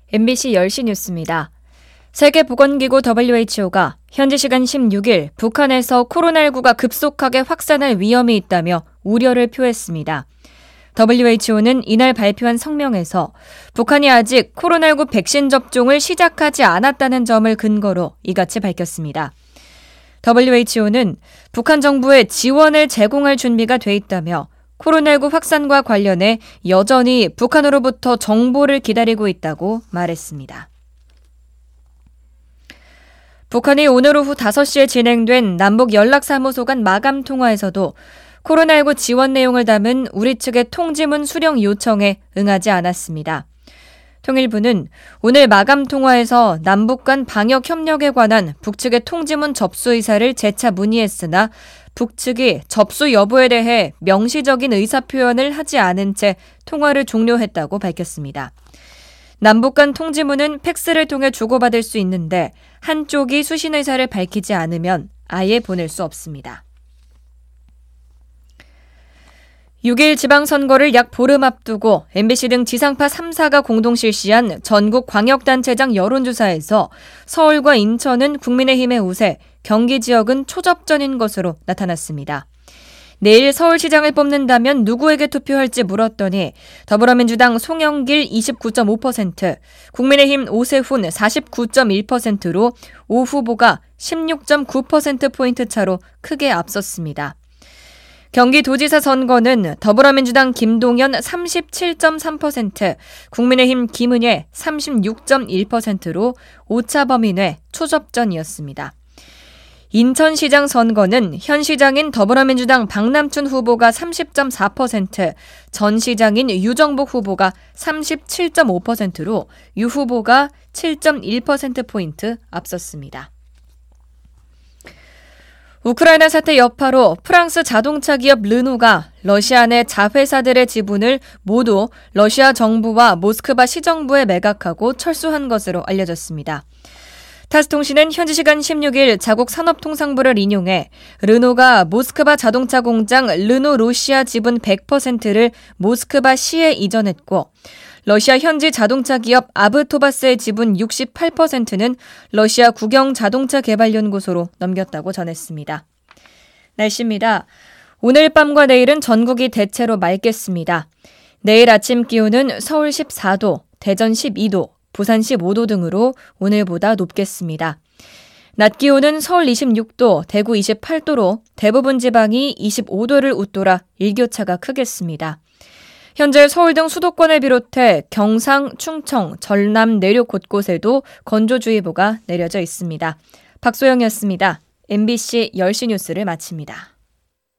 MBC 10시 뉴스입니다. 세계보건기구 WHO가 현지 시간 16일 북한에서 코로나19가 급속하게 확산할 위험이 있다며 우려를 표했습니다. WHO는 이날 발표한 성명에서 북한이 아직 코로나19 백신 접종을 시작하지 않았다는 점을 근거로 이같이 밝혔습니다. WHO는 북한 정부에 지원을 제공할 준비가 돼 있다며 코로나19 확산과 관련해 여전히 북한으로부터 정보를 기다리고 있다고 말했습니다. 북한이 오늘 오후 5시에 진행된 남북 연락사무소 간 마감 통화에서도 코로나19 지원 내용을 담은 우리 측의 통지문 수령 요청에 응하지 않았습니다. 통일부는 오늘 마감 통화에서 남북 간 방역 협력에 관한 북측의 통지문 접수 의사를 재차 문의했으나 북측이 접수 여부에 대해 명시적인 의사표현을 하지 않은 채 통화를 종료했다고 밝혔습니다. 남북 간 통지문은 팩스를 통해 주고받을 수 있는데 한쪽이 수신 의사를 밝히지 않으면 아예 보낼 수 없습니다. 6일 지방선거를 약 보름 앞두고 MBC 등 지상파 3사가 공동 실시한 전국 광역단체장 여론조사에서 서울과 인천은 국민의힘의 우세, 경기 지역은 초접전인 것으로 나타났습니다. 내일 서울시장을 뽑는다면 누구에게 투표할지 물었더니 더불어민주당 송영길 29.5%, 국민의힘 오세훈 49.1%로 오 후보가 16.9%포인트 차로 크게 앞섰습니다. 경기도지사 선거는 더불어민주당 김동연 37.3%, 국민의힘 김은혜 36.1%로 오차 범위 내 초접전이었습니다. 인천시장 선거는 현 시장인 더불어민주당 박남춘 후보가 30.4%, 전 시장인 유정복 후보가 37.5%로 유 후보가 7.1%포인트 앞섰습니다. 우크라이나 사태 여파로 프랑스 자동차 기업 르노가 러시아 내 자회사들의 지분을 모두 러시아 정부와 모스크바 시정부에 매각하고 철수한 것으로 알려졌습니다. 타스통신은 현지 시간 16일 자국 산업통상부를 인용해 르노가 모스크바 자동차 공장 르노 러시아 지분 100%를 모스크바 시에 이전했고 러시아 현지 자동차 기업 아브토바스의 지분 68%는 러시아 국영 자동차 개발 연구소로 넘겼다고 전했습니다. 날씨입니다. 오늘 밤과 내일은 전국이 대체로 맑겠습니다. 내일 아침 기온은 서울 14도, 대전 12도, 부산 15도 등으로 오늘보다 높겠습니다. 낮 기온은 서울 26도, 대구 28도로 대부분 지방이 25도를 웃돌아 일교차가 크겠습니다. 현재 서울 등 수도권을 비롯해 경상, 충청, 전남, 내륙 곳곳에도 건조주의보가 내려져 있습니다. 박소영이었습니다. MBC 10시 뉴스를 마칩니다.